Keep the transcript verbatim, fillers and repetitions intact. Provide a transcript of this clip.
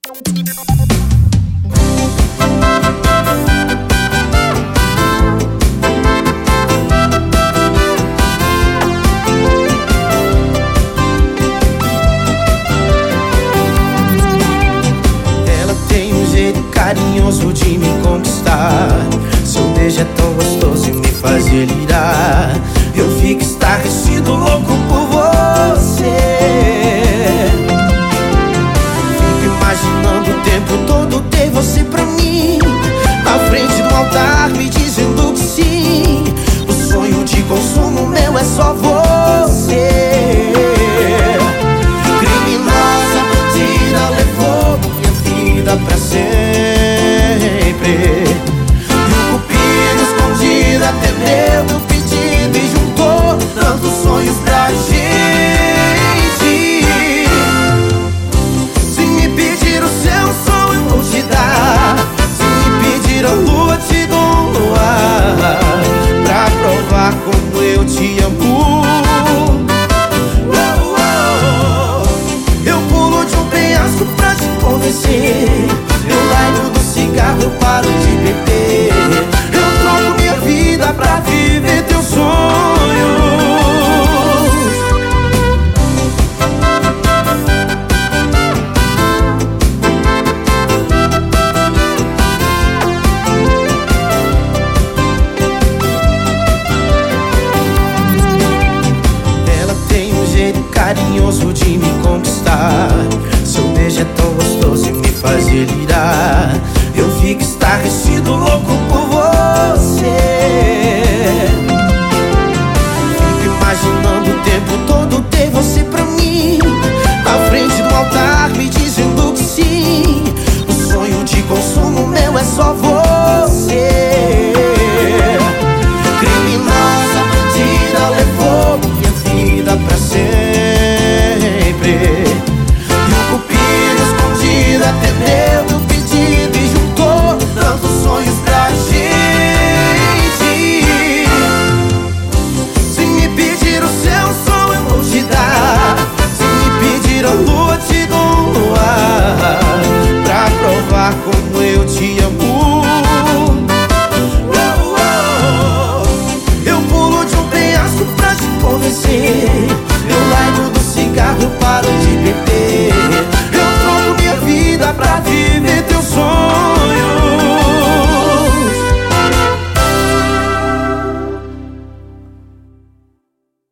Carinhoso de me conquistar. Seu beijo é tão gostoso e me faz delirar. Eu fico estarrecido, louco por você. Fico imaginando o tempo todo ter você pra mim, na frente do altar me dizendo que sim. O sonho de consumo meu é só você. Criminosa, bandida, levou minha vida pra sempre. E o cupido escondido atendeu meu pedido e juntou tantos sonhos pra gente. Se me pedir o seu som eu vou te dar. Se me pedir a lua te dou um luar, pra provar como eu te amo. Oh, oh, oh. Eu pulo de um penhasco pra te convencer. Eu largo do cigarro, eu paro de beber. Eu troco minha vida pra viver teus sonhos. Ela tem um jeito carinhoso de me conquistar. Seu beijo é tão gostoso e me faz delirar. Eu fico estarrecido,